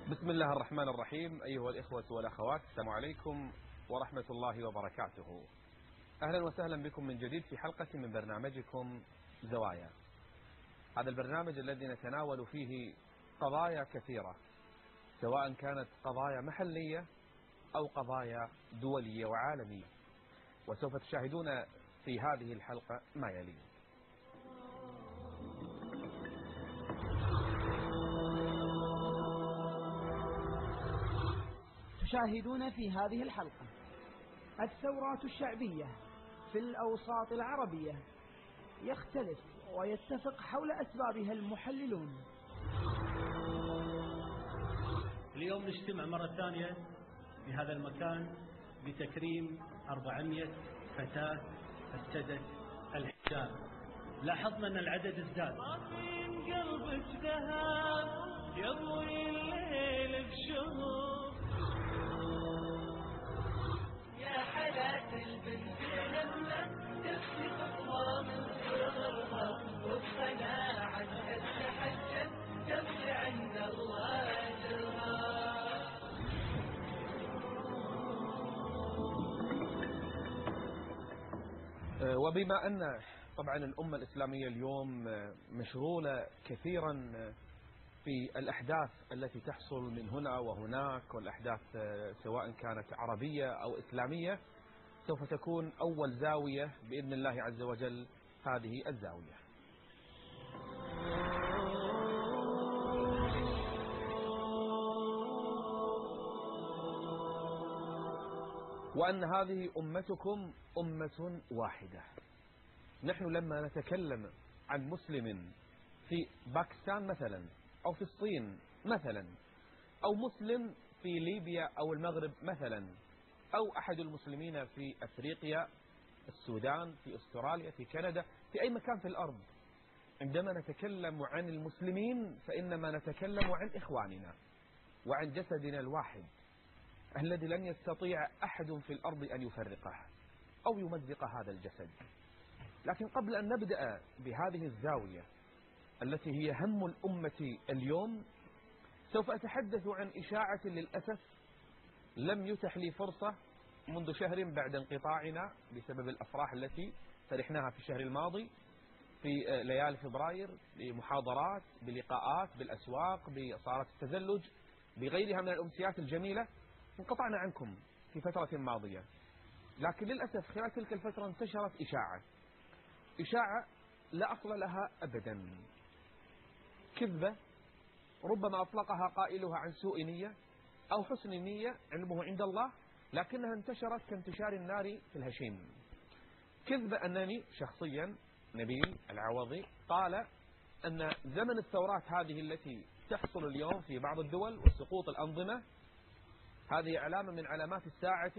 بسم الله الرحمن الرحيم. أيها الإخوة والأخوات، السلام عليكم ورحمة الله وبركاته. أهلا وسهلا بكم من جديد في حلقة من برنامجكم زوايا. هذا البرنامج الذي نتناول فيه قضايا كثيرة، سواء كانت قضايا محلية أو قضايا دولية وعالمية، وسوف تشاهدون في هذه الحلقة ما يلي. تشاهدون في هذه الحلقة الثورات الشعبية في الأوساط العربية، يختلف ويتفق حول أسبابها المحللون. اليوم نجتمع مرة ثانية في هذا المكان لتكريم 400 فتاة ارتدت الحجاب. لاحظنا أن العدد ازداد. قلبك ذهب يضوي الليل بشهور، يا حلاة البنت لما تمشي خطوة من صغرها وبقناعة تتحجب تمشي عند الله أجرها. وبما أن طبعا الأمة الإسلامية اليوم مشغولة كثيرا في الأحداث التي تحصل من هنا وهناك، والأحداث سواء كانت عربية أو إسلامية، سوف تكون أول زاوية بإذن الله عز وجل هذه الزاوية. وأن هذه أمتكم أمة واحدة. نحن لما نتكلم عن مسلم في باكستان مثلا، أو في الصين مثلا، أو مسلم في ليبيا أو المغرب مثلا، أو أحد المسلمين في أفريقيا، السودان، في أستراليا، في كندا، في أي مكان في الأرض، عندما نتكلم عن المسلمين فإنما نتكلم عن إخواننا وعن جسدنا الواحد الذي لن يستطيع أحد في الأرض أن يفرقه أو يمزق هذا الجسد. لكن قبل أن نبدأ بهذه الزاوية التي هي هم الأمة اليوم، سوف أتحدث عن إشاعة للأسف لم يتح لي فرصة منذ شهر بعد انقطاعنا بسبب الأفراح التي فرحناها في الشهر الماضي في ليالي فبراير، بمحاضرات، بلقاءات، بالأسواق، بصالات التزلج، بغيرها من الأمسيات الجميلة. انقطعنا عنكم في فترة ماضية، لكن للأسف خلال تلك الفترة انتشرت إشاعة لا أصل لها أبدا، كذبة ربما أطلقها قائلها عن سوء نية أو حسن نية علمه عند الله، لكنها انتشرت كانتشار النار في الهشيم. كذبة أنني شخصيا نبيل العوضي قال أن زمن الثورات هذه التي تحصل اليوم في بعض الدول وسقوط الأنظمة هذه علامة من علامات الساعة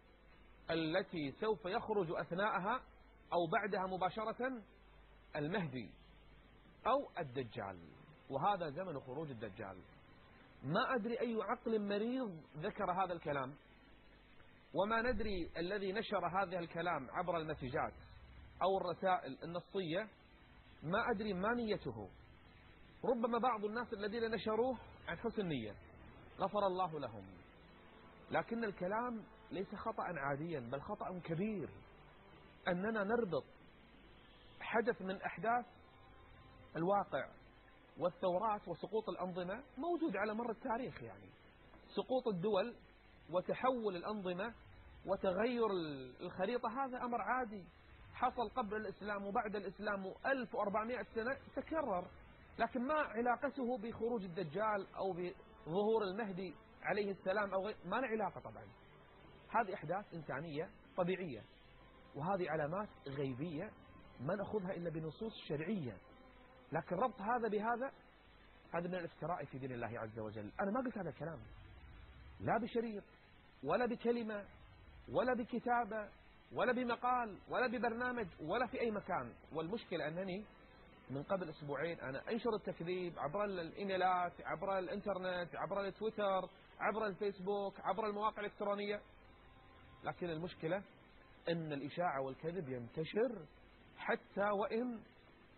التي سوف يخرج أثناءها أو بعدها مباشرة المهدي أو الدجال، وهذا زمن خروج الدجال. ما أدري أي عقل مريض ذكر هذا الكلام، وما ندري الذي نشر هذا الكلام عبر المسجات أو الرسائل النصية، ما أدري ما نيته. ربما بعض الناس الذين نشروه عن حسن نية غفر الله لهم، لكن الكلام ليس خطأ عاديا بل خطأ كبير، أننا نربط حدث من أحداث الواقع والثورات وسقوط الأنظمة موجود على مر التاريخ. يعني سقوط الدول وتحول الأنظمة وتغير الخريطة هذا أمر عادي حصل قبل الإسلام وبعد الإسلام 1400 سنة تكرر، لكن ما علاقته بخروج الدجال أو بظهور المهدي عليه السلام أو غير، ما له علاقة. طبعا هذه أحداث إنسانية طبيعية، وهذه علامات غيبية ما نأخذها إلا بنصوص شرعية، لكن ربط هذا بهذا هذا من الافتراء في دين الله عز وجل. أنا ما قلت هذا الكلام لا بشريط ولا بكلمة ولا بكتابة ولا بمقال ولا ببرنامج ولا في أي مكان، والمشكلة أنني من قبل أسبوعين أنا أنشر التكذيب عبر الإيميلات، عبر الإنترنت، عبر التويتر، عبر الفيسبوك، عبر المواقع الإلكترونية، لكن المشكلة أن الإشاعة والكذب ينتشر حتى وإن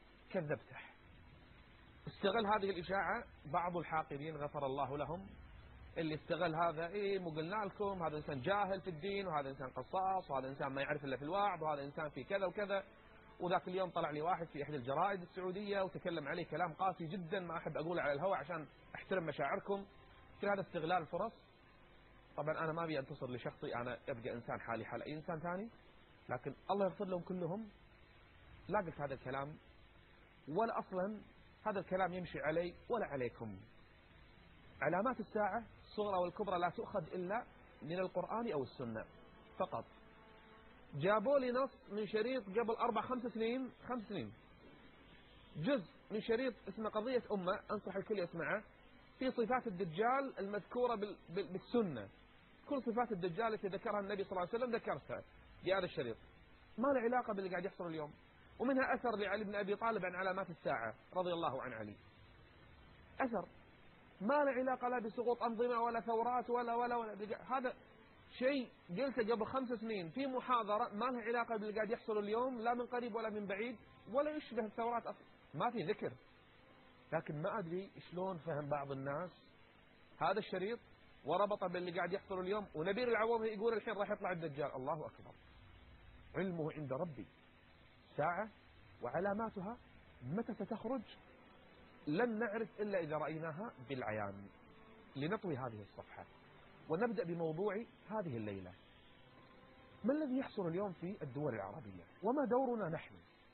كذبته. استغل هذه الإشاعة بعض الحاقدين غفر الله لهم اللي استغل هذا مو قلنا لكم هذا إنسان جاهل في الدين، وهذا إنسان قصاص، وهذا إنسان ما يعرف إلا في الوعظ، وهذا إنسان في كذا وكذا. وذاك اليوم طلع لي واحد في إحدى الجرائد السعودية وتكلم عليه كلام قاسي جدا ما أحب أقوله على الهواء عشان أحترم مشاعركم. كل هذا استغلال فرص. طبعا أنا ما أبي أنتصر لشخصي، أنا أبقى إنسان حالي حال أي إنسان ثاني، لكن الله يغفر لهم كلهم. لا قلت هذا الكلام ولا أصلا هذا الكلام يمشي علي ولا عليكم. علامات الساعة الصغرى والكبرى لا تؤخذ إلا من القرآن أو السنة فقط. جابوا لي نص من شريط قبل 4-5 سنين، 5 سنين، جزء من شريط اسمه قضية أمة، أنصح الكل يسمعه، في صفات الدجال المذكورة بالسنة. كل صفات الدجال التي ذكرها النبي صلى الله عليه وسلم ذكرتها في هذا الشريط، ما له علاقة باللي قاعد يحصل اليوم. ومنها أثر لعلي بن أبي طالب عن علامات الساعة رضي الله عن علي، أثر ما له علاقة لا بسقوط أنظمة ولا ثورات ولا هذا شيء قلته قبل 5 سنين في محاضرة، ما له علاقة باللي قاعد يحصل اليوم لا من قريب ولا من بعيد، ولا يشبه الثورات أصلا، ما في ذكر. لكن ما أدري شلون فهم بعض الناس هذا الشريط وربطه باللي قاعد يحصل اليوم. ونبيل العوامي يقول الحين راح يطلع الدجال. الله أكبر، علمه عند ربي. ساعة وعلاماتها متى ستخرج لن نعرف إلا إذا رأيناها بالعيان. لنطوي هذه الصفحة ونبدأ بموضوع هذه الليلة. ما الذي يحصل اليوم في الدول العربية وما دورنا نحن؟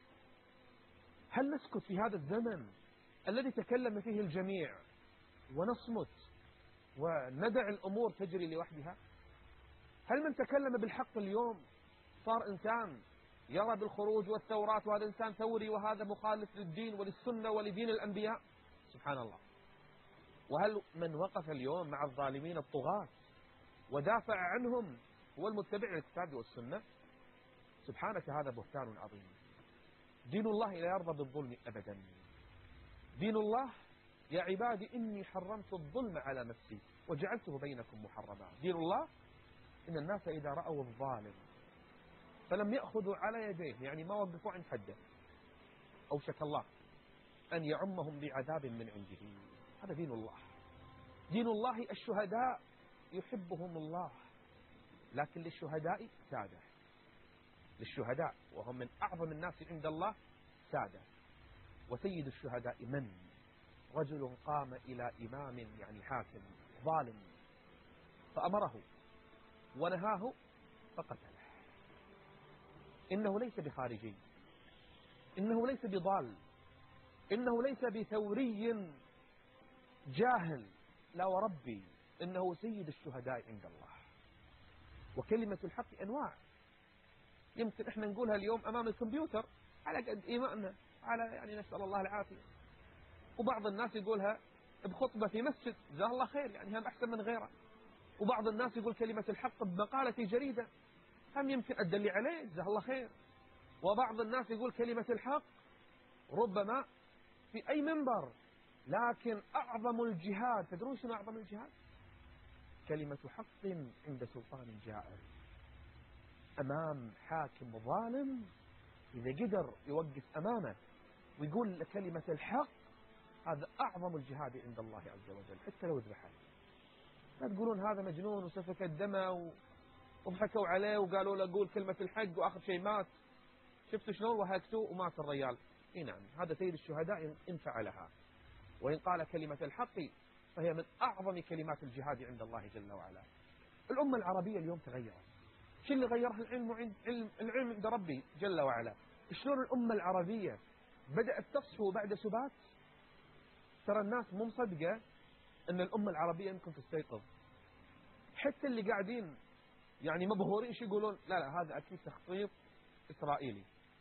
هل نسكت في هذا الزمن الذي تكلم فيه الجميع ونصمت وندع الأمور تجري لوحدها؟ هل من تكلم بالحق اليوم صار إنسان يرى بالخروج والثورات وهذا إنسان ثوري وهذا مخالف للدين وللسنة ولدين الأنبياء؟ سبحان الله. وهل من وقف اليوم مع الظالمين الطغاة ودافع عنهم هو المتبع للكتاب والسنة؟ سبحانك، هذا بهتان عظيم. دين الله لا يرضى بالظلم أبدا. دين الله يا عبادي إني حرمت الظلم على نفسي وجعلته بينكم محرما. دين الله إن الناس إذا رأوا الظالم فلم يأخذوا على يديه، يعني ما وقفوا عند حده، أوشك الله أن يعمهم بعذاب من عنده. هذا دين الله. دين الله الشهداء يحبهم الله، لكن للشهداء سادة، للشهداء وهم من أعظم الناس عند الله سادة. وسيد الشهداء من؟ رجل قام إلى إمام يعني حاكم ظالم فأمره ونهاه فقتله. إنه ليس بخارجي، إنه ليس بضال، إنه ليس بثوري جاهل، لا وربي إنه سيد الشهداء عند الله. وكلمة الحق أنواع، يمكن إحنا نقولها اليوم أمام الكمبيوتر على قد إيماننا، على يعني نسأل الله العافية. وبعض الناس يقولها بخطبة في مسجد، جزاه الله خير، يعني هم أحسن من غيره. وبعض الناس يقول كلمة الحق بمقالة في جريدة، هم يمكن أدلي عليه، جزاه الله خير. وبعض الناس يقول كلمة الحق ربما في أي منبر. لكن أعظم الجهاد، تدرون شنو أعظم الجهاد؟ كلمة حق عند سلطان جائر أمام حاكم ظالم. إذا قدر يوقف أمامه ويقول كلمة الحق، هذا أعظم الجهاد عند الله عز وجل، حتى لو ذبحه. لا تقولون هذا مجنون وسفك الدم وضحكوا عليه وقالوا له قول كلمة الحق وآخر شيء مات. شفتوا شلون وهكتوه ومات الرجال. إيه نعم، هذا سيد الشهداء إن فعلها. وإن قال كلمة الحق فهي من أعظم كلمات الجهاد عند الله جل وعلا. الأمة العربية اليوم تغيرت. شو اللي غيرها؟ العلم عند ربي جل وعلا. شلون الأمة العربية بدأت تصحو بعد سبات؟ ترى الناس مو مصدقة أن الأمة العربية يمكن تستيقظ. حتى اللي قاعدين يعني مبهورين ايش يقولون؟ لا هذا أكيد تخطيط إسرائيلي.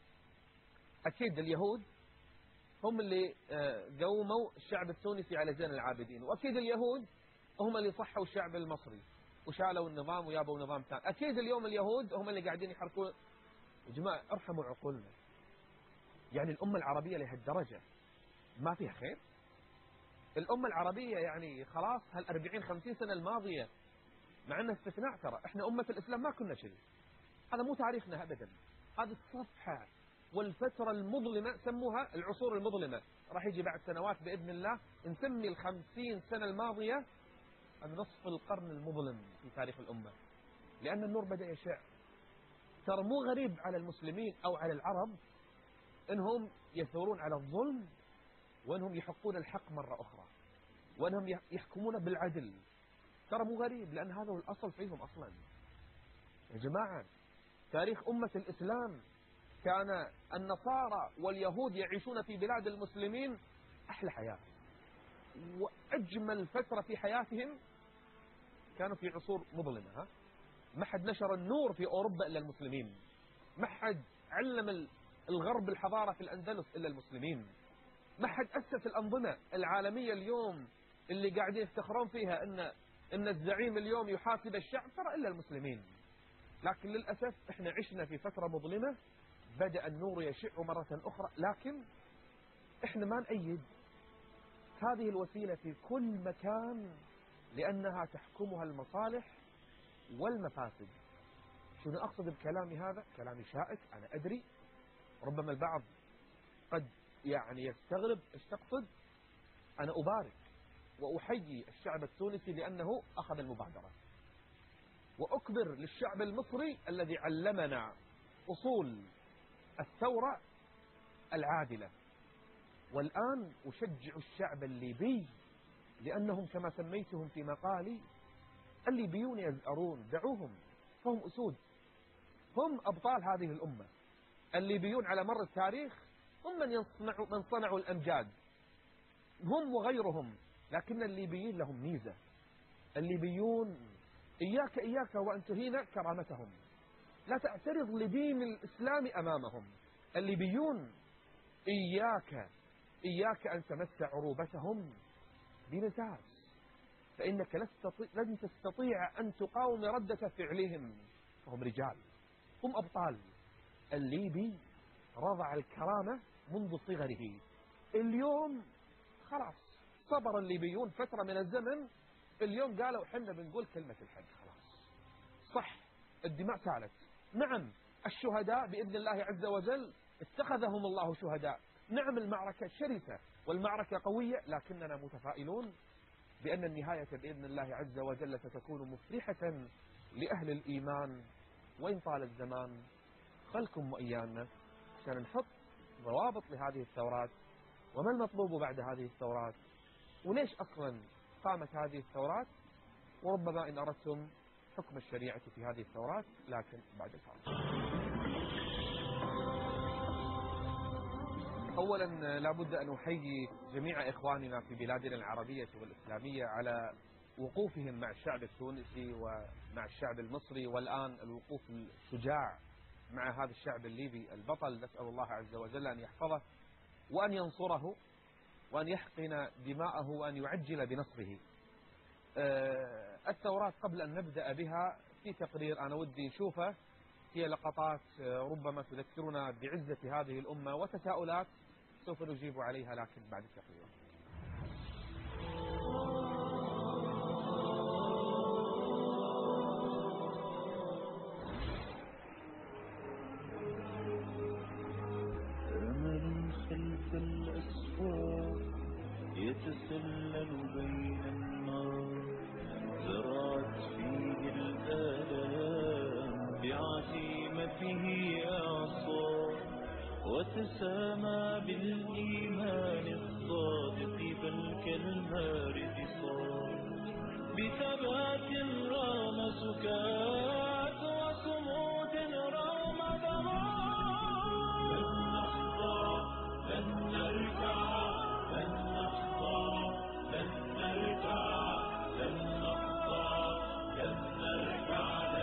أكيد اليهود هم اللي قوموا الشعب التونسي على زين العابدين، وأكيد اليهود هم اللي صحوا الشعب المصري وشالوا النظام ويابوا نظام ثاني. أكيد اليوم اليهود هم اللي قاعدين يحركون. يا جماعة ارحموا عقولنا. يعني الأمة العربية لهالدرجة ما فيها خير؟ الأمة العربية يعني خلاص هال40-50 سنة الماضية، مع أنه استثناء، ترى احنا أمة الإسلام ما كنا شيء. هذا مو تاريخنا أبدا. هذه الصفحة والفترة المظلمة سموها العصور المظلمة. راح يجي بعد سنوات بإذن الله نسمي ال50 سنة الماضية النصف القرن المظلم في تاريخ الأمة، لأن النور بدأ يشع. ترى مو غريب على المسلمين أو على العرب أنهم يثورون على الظلم، وأنهم يحقون الحق مرة أخرى، وأنهم يحكمون بالعدل. ترى مو غريب، لأن هذا هو الأصل فيهم أصلا. يا جماعة، تاريخ أمة الإسلام كان النصارى واليهود يعيشون في بلاد المسلمين أحلى حياة، وأجمل فترة في حياتهم كانوا في عصور مظلمة. ما حد نشر النور في أوروبا إلا المسلمين، ما حد علم الغرب الحضارة في الأندلس إلا المسلمين، ما حد أسس الأنظمة العالمية اليوم اللي قاعدين يفتخرون فيها إن الزعيم اليوم يحاسب الشعب ترى إلا المسلمين. لكن للأسف إحنا عشنا في فترة مظلمة، بدأ النور يشع مرة أخرى، لكن إحنا ما نأيد هذه الوسيلة في كل مكان، لأنها تحكمها المصالح والمفاسد. شنو أقصد بكلامي هذا؟ كلامي شائك، أنا أدري، ربما البعض قد يستغرب إيش تقصد. أنا أبارك وأحيي الشعب التونسي لأنه أخذ المبادرة، وأكبر للشعب المصري الذي علمنا أصول الثورة العادلة. والآن أشجع الشعب الليبي، لأنهم كما سميتهم في مقالي الليبيون يزأرون، دعوهم، فهم أسود، هم أبطال هذه الأمة. الليبيون على مر التاريخ هم من صنعوا الأمجاد، هم وغيرهم، لكن الليبيين لهم ميزة. الليبيون إياك وأن تهين كرامتهم، لا تعترض لدين الإسلام أمامهم. الليبيون إياك أن تمس عروبتهم بمزاج، فإنك لن تستطيع أن تقاوم ردة فعلهم، فهم رجال، هم أبطال. الليبي رضع الكرامة منذ صغره، اليوم خلاص صبر الليبيون فترة من الزمن، اليوم قالوا حنا بنقول كلمة الحق خلاص. صح الدماء سالت، نعم الشهداء بإذن الله عز وجل اتخذهم الله شهداء، نعم المعركة شرسة والمعركة قوية، لكننا متفائلون بأن النهاية بإذن الله عز وجل ستكون مفرحة لأهل الإيمان. وإن طال الزمان خلكم وإيانا عشان نحط ضوابط لهذه الثورات، وما المطلوب بعد هذه الثورات، وليش أصلا قامت هذه الثورات، وربما إن أردتم حكم الشريعة في هذه الثورات، لكن بعد الفاصل. أولا لابد أن أحيي جميع إخواننا في بلادنا العربية والإسلامية على وقوفهم مع الشعب التونسي ومع الشعب المصري، والآن الوقوف الشجاع مع هذا الشعب الليبي البطل. نسأل الله عز وجل أن يحفظه وأن ينصره وأن يحقن دماءه وأن يعجل بنصره. الثورات قبل أن نبدأ بها في تقرير أنا ودي نشوفه، هي لقطات ربما تذكرنا بعزة هذه الأمة وتساؤلات سوف نجيب عليها لكن بعد التقرير. أمل خلف الأسفار يتسلل بين النار، زرعت فيه الآلام بعزيمته إعصار، وتسامى بالإيمان الصادق بل كالمارد صار، بثبات رغم سكات وصمود رغم ضغط. لن نركع لن نخضع لن نركع لن نخضع لن نركع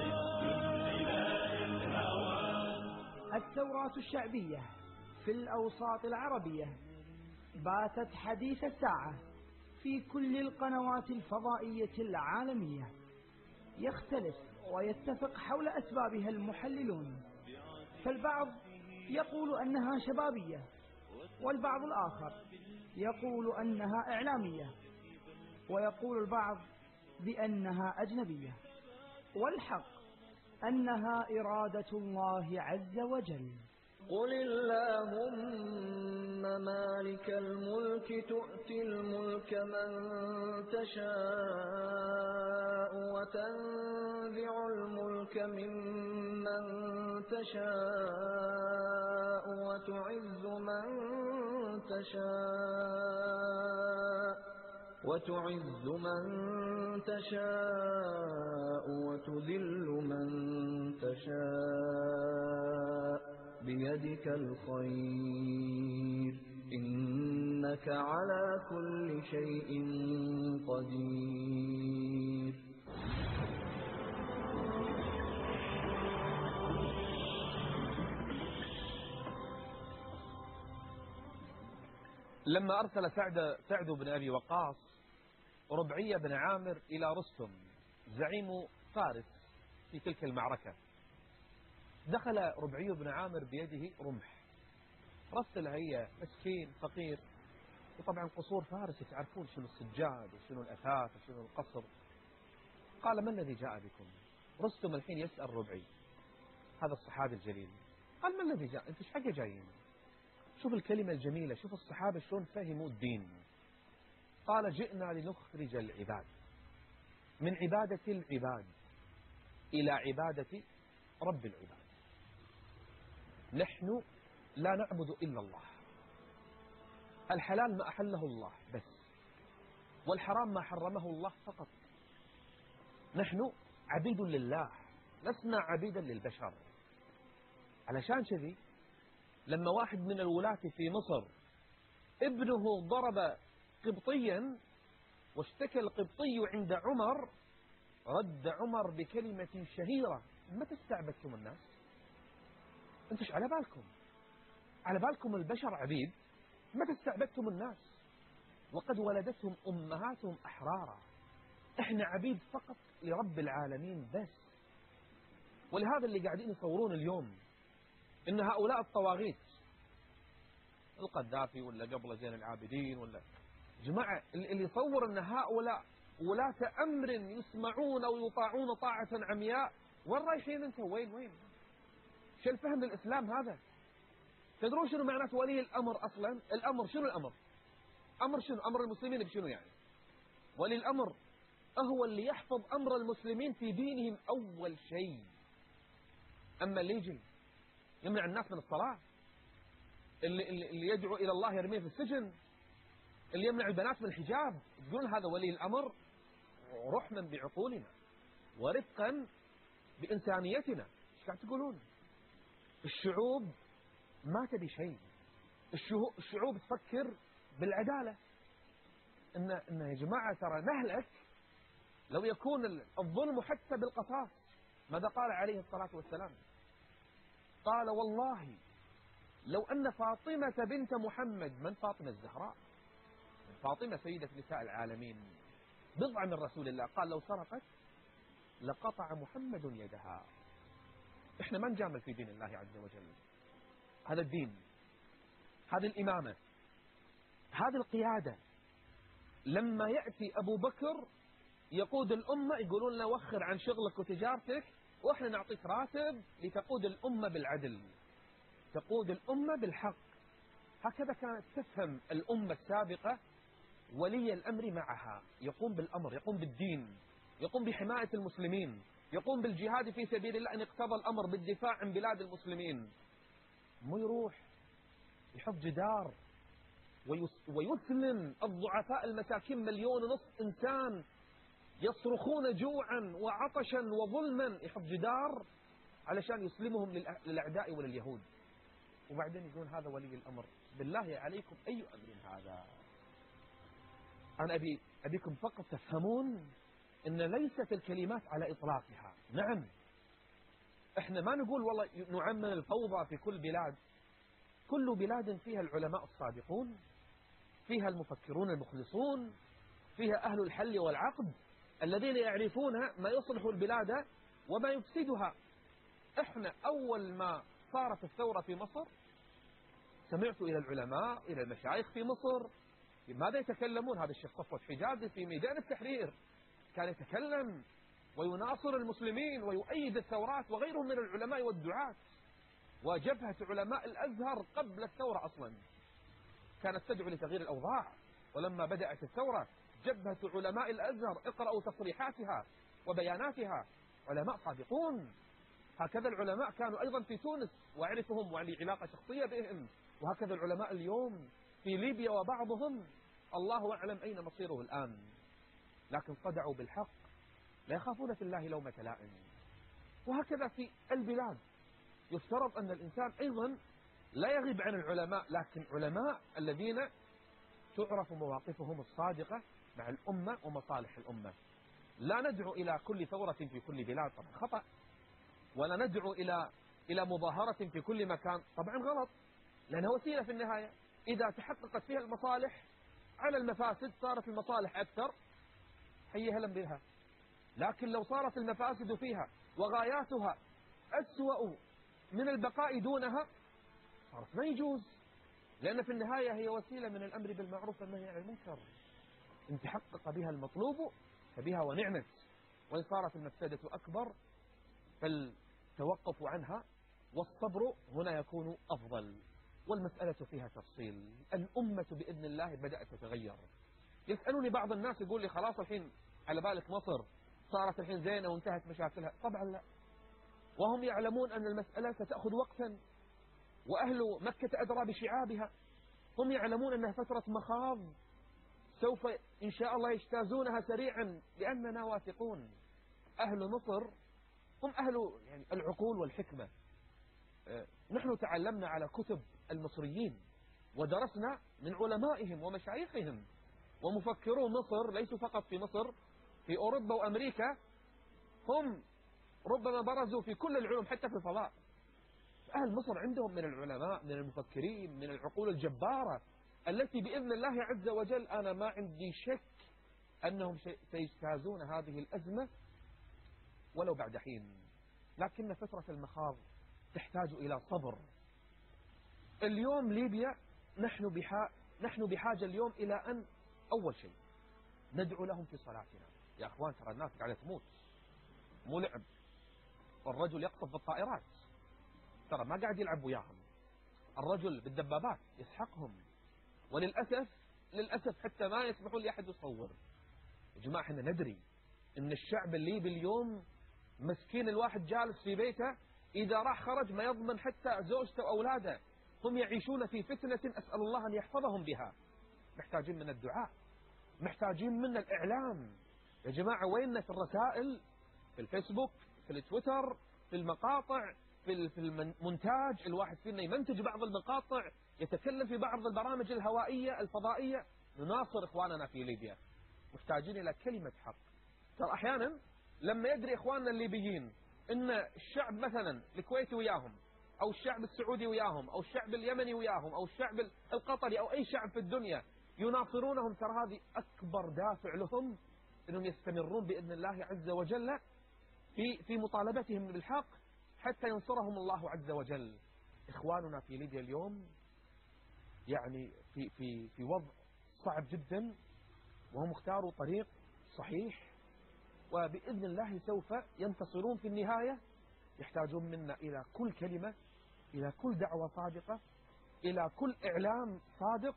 لا الهوى. الثورات الشعبية في الأوساط العربية باتت حديث الساعة في كل القنوات الفضائية العالمية، يختلف ويتفق حول أسبابها المحللون، فالبعض يقول أنها شبابية، والبعض الآخر يقول أنها إعلامية، ويقول البعض بأنها أجنبية، والحق أنها إرادة الله عز وجل. قل اللهم مالك الملك تؤتي الملك من تشاء وتنزع الملك ممن تشاء وتعز من تشاء وتذل من تشاء بيدك الخير إنك على كل شيء قدير. لما أرسل سعد بن أبي وقاص ربعي بن عامر إلى رستم زعيم فارس في تلك المعركة، دخل ربعي بن عامر بيده رمح. رسل هي مسكين فقير، وطبعا قصور فارس تعرفون شنو السجاد وشنو الأثاث وشنو القصر. قال: ما الذي جاء بكم؟ رستم الحين يسأل ربعي هذا الصحابي الجليل، قال: ما الذي جاء؟ انتوا ايش حق جايين؟ شوف الكلمة الجميلة، شوف الصحابة شلون فهموا الدين. قال: جئنا لنخرج العباد من عبادة العباد إلى عبادة رب العباد. نحن لا نعبد إلا الله، الحلال ما أحله الله بس، والحرام ما حرمه الله فقط. نحن عبيد لله، لسنا عبيدا للبشر. علشان كذي لما واحد من الولاة في مصر ابنه ضرب قبطيا واشتكى القبطي عند عمر، رد عمر بكلمة شهيرة: متى استعبدتم الناس؟ انتش على بالكم البشر عبيد؟ متى استعبدتم الناس؟ وقد ولدتهم أمهاتهم أحرارا. احنا عبيد فقط لرب العالمين بس. ولهذا اللي قاعدين يصورون اليوم ان هؤلاء الطواغيت، القذافي ولا قبل زين العابدين ولا جماعة، اللي يصور ان هؤلاء ولاة امر يسمعون او يطاعون طاعة عمياء، وين رايحين انتم؟ وين شو الفهم للاسلام هذا؟ تدرون شنو معنات ولي الامر اصلا؟ الامر شنو؟ امر شنو؟ امر المسلمين بشنو يعني؟ ولي الامر هو اللي يحفظ امر المسلمين في دينهم اول شيء. اما اللي يجي يمنع الناس من الصلاة، اللي يدعو الى الله يرميه في السجن، اللي يمنع البنات من الحجاب، تقولون هذا ولي الامر؟ رحما بعقولنا ورفقا بانسانيتنا. ايش قاعد تقولون؟ الشعوب ما تبي شيء، الشعوب تفكر بالعدالة. إن يا جماعة ترى نهلك لو يكون الظلم حتى بالقصاص. ماذا قال عليه الصلاة والسلام؟ قال: والله لو أن فاطمة بنت محمد، من فاطمة الزهراء، فاطمة سيدة نساء العالمين، بضعة من رسول الله، قال: لو سرقت لقطع محمد يدها. احنا ما نجامل في دين الله عز وجل. هذا الدين، هذه الإمامة، هذه القيادة. لما يأتي أبو بكر يقود الأمة يقولون له: وخر عن شغلك وتجارتك وإحنا نعطيك راتب لتقود الأمة بالعدل، تقود الأمة بالحق. هكذا كانت تفهم الأمة السابقة ولي الأمر معها، يقوم بالأمر، يقوم بالدين، يقوم بحماية المسلمين، يقوم بالجهاد في سبيل الله إن اقتضى الأمر بالدفاع عن بلاد المسلمين. مو يروح يحط جدار ويسلم الضعفاء المساكين 1.5 مليون إنسان يصرخون جوعا وعطشا وظلما، يحط جدار علشان يسلمهم للأعداء ولليهود. وبعدين يقول هذا ولي الأمر. بالله عليكم أي أمر هذا؟ أنا أبيكم فقط تفهمون إن ليست الكلمات على إطلاقها. نعم إحنا ما نقول والله نعمم الفوضى في كل بلاد، كل بلاد فيها العلماء الصادقون، فيها المفكرون المخلصون، فيها أهل الحل والعقد الذين يعرفون ما يصلح البلاد وما يفسدها. إحنا أول ما صارت الثورة في مصر سمعت إلى العلماء، إلى المشايخ في مصر، ماذا يتكلمون؟ هذا الشيخ صفوت حجازي في ميدان التحرير كان يتكلم ويناصر المسلمين ويؤيد الثورات، وغيرهم من العلماء والدعاة. وجبهة علماء الأزهر قبل الثورة أصلا كانت تدعو لتغيير الأوضاع، ولما بدأت الثورة جبهة علماء الأزهر اقرأوا تصريحاتها وبياناتها، علماء صادقون. هكذا العلماء كانوا أيضا في تونس وأعرفهم وعلي علاقة شخصية بهم، وهكذا العلماء اليوم في ليبيا وبعضهم الله أعلم أين مصيره الآن، لكن صدعوا بالحق لا يخافون في الله لومة لائم. وهكذا في البلاد يفترض أن الإنسان أيضا لا يغيب عن العلماء، لكن علماء الذين تعرف مواقفهم الصادقة مع الأمة ومصالح الأمة. لا ندعو إلى كل ثورة في كل بلاد، طبعا خطأ، ولا ندعو إلى مظاهرة في كل مكان، طبعا غلط، لأنها وسيلة في النهاية. إذا تحققت فيها المصالح على المفاسد صارت المصالح أكثر، حي هلا بها. لكن لو صارت المفاسد فيها وغاياتها أسوأ من البقاء دونها صارت ما يجوز، لأن في النهاية هي وسيلة من الأمر بالمعروف والنهي عن المنكر، إن تحقق بها المطلوب فبها ونعمت، وإن صارت المفسدة أكبر فالتوقف عنها والصبر هنا يكون أفضل. والمسألة فيها تفصيل. الأمة بإذن الله بدأت تتغير. يسألوني بعض الناس يقول لي خلاص الحين على بالك مصر صارت الحين زينة وانتهت مشاكلها؟ طبعا لا، وهم يعلمون أن المسألة ستأخذ وقتا، وأهل مكة أدرى بشعابها، هم يعلمون أنها فترة مخاض سوف إن شاء الله يجتازونها سريعا، لأننا واثقون. أهل مصر هم أهل يعني العقول والحكمة. نحن تعلمنا على كتب المصريين ودرسنا من علمائهم ومشايخهم، ومفكرو مصر ليسوا فقط في مصر، في أوروبا وأمريكا هم ربما برزوا في كل العلوم حتى في الفضاء. أهل مصر عندهم من العلماء، من المفكرين، من العقول الجبارة التي بإذن الله عز وجل أنا ما عندي شك أنهم سيجتازون هذه الأزمة ولو بعد حين. لكن فترة المخاض تحتاج إلى صبر. اليوم ليبيا نحن بحاجة اليوم إلى أن أول شيء ندعو لهم في صلاتنا. يا أخوان ترى الناس قاعدة تموت، مو لعب. الرجل يقصف بالطائرات، ترى ما قاعد يلعب وياهم، الرجل بالدبابات يسحقهم، وللأسف حتى ما يسمحون لأحد يصور. يا جماعة احنا ندري ان الشعب الليبي اليوم مسكين، الواحد جالس في بيته إذا راح خرج ما يضمن حتى زوجته وأولاده، هم يعيشون في فتنة أسأل الله أن يحفظهم بها. محتاجين من الدعاء، محتاجين من الإعلام. يا جماعة ويننا في الرسائل، في الفيسبوك، في التويتر، في المقاطع، في المونتاج، الواحد فينا يمنتج بعض المقاطع، يتكلم في بعض البرامج الهوائية الفضائية، نناصر إخواننا في ليبيا. محتاجين إلى كلمة حق. ترى أحيانا لما يدري إخواننا الليبيين إن الشعب مثلا الكويتي وياهم، أو الشعب السعودي وياهم، أو الشعب اليمني وياهم، أو الشعب القطري، أو أي شعب في الدنيا يناصرونهم، ترى هذه أكبر دافع لهم أنهم يستمرون بإذن الله عز وجل في مطالبتهم بالحق حتى ينصرهم الله عز وجل. إخواننا في ليبيا اليوم يعني في وضع صعب جدا، وهم اختاروا طريق صحيح، وبإذن الله سوف ينتصرون في النهاية. يحتاجون منا إلى كل كلمة، إلى كل دعوة صادقة، إلى كل إعلام صادق.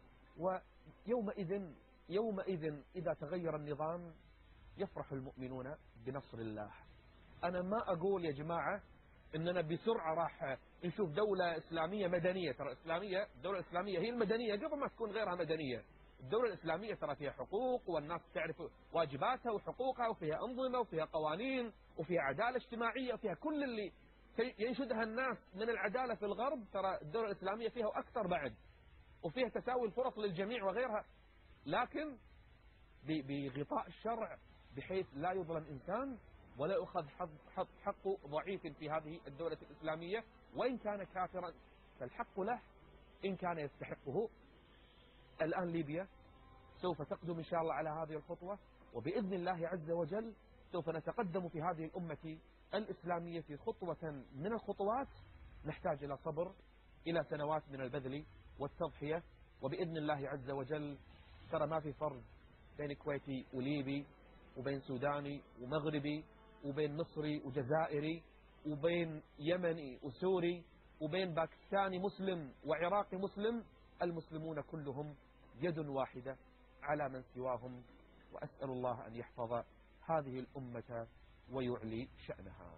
ويومئذ إذا تغير النظام يفرح المؤمنون بنصر الله. أنا ما أقول يا جماعة إننا بسرعة راح نشوف دولة إسلامية مدنية. ترى الدولة الإسلامية هي المدنية قبل ما تكون غيرها مدنية. الدولة الإسلامية ترى فيها حقوق، والناس تعرف واجباتها وحقوقها، وفيها أنظمة، وفيها قوانين، وفيها عدالة اجتماعية، وفيها كل اللي ينشدها الناس من العدالة في الغرب. ترى الدولة الإسلامية فيها وأكثر بعد، وفيها تساوي الفرص للجميع وغيرها، لكن بغطاء الشرع بحيث لا يظلم إنسان ولا يؤخذ حق ضعيف في هذه الدولة الإسلامية، وإن كان كافرا فالحق له إن كان يستحقه. الآن ليبيا سوف تقدم إن شاء الله على هذه الخطوة، وبإذن الله عز وجل سوف نتقدم في هذه الأمة الإسلامية في خطوة من الخطوات. نحتاج إلى صبر، إلى سنوات من البذل والتضحية، وبإذن الله عز وجل ترى ما في فرق بين كويتي وليبي، وبين سوداني ومغربي، وبين مصري وجزائري، وبين يمني وسوري. وبين باكستاني مسلم وعراقي مسلم، المسلمون كلهم يد واحدة على من سواهم. وأسأل الله أن يحفظ هذه الأمة ويعلي شأنها.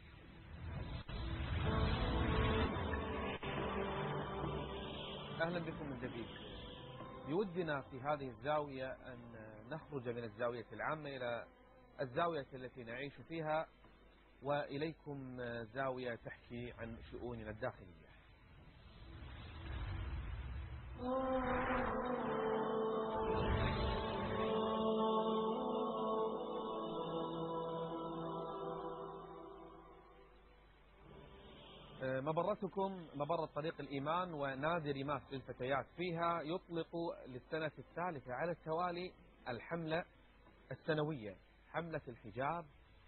أهلا بكم من جديد. بودنا في هذه الزاوية أن نخرج من الزاوية العامة إلى الزاوية التي نعيش فيها، وإليكم زاوية تحكي عن شؤوننا الداخلية. مبرتكم مبرة طريق الإيمان ونادي رماس للفتيات، فيها يطلق للسنة الثالثة على التوالي الحملة السنوية، حملة الحجاب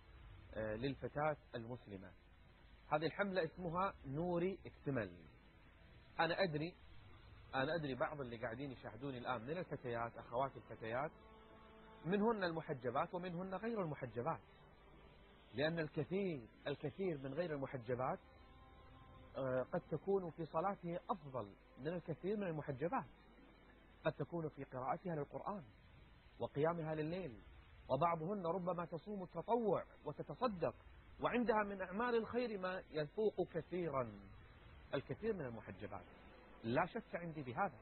للفتاة المسلمة. هذه الحملة اسمها نوري اكتمل. أنا أدري بعض اللي قاعدين يشاهدوني الآن من الفتيات، أخوات الفتيات، منهن المحجبات ومنهن غير المحجبات، لأن الكثير من غير المحجبات قد تكون في صلاته أفضل من الكثير من المحجبات، قد تكون في قراءتها للقرآن وقيامها لليل، وبعضهن ربما تصوم التطوع وتتصدق، وعندها من أعمال الخير ما يفوق كثيرا الكثير من المحجبات. لا شك عندي بهذا،